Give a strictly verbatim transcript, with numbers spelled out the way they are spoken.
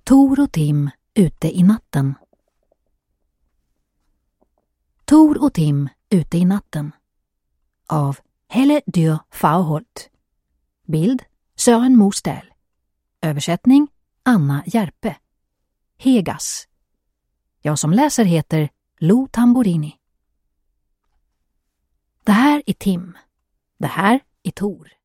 Tor och Tim ute i natten. Tor och Tim ute i natten. Av Helle Dyr Farholt. Bild Sören Mostel. Översättning Anna Järpe. Hegas. Jag som läser heter Lo Tamborini. Det här är Tim. Det här är Tor.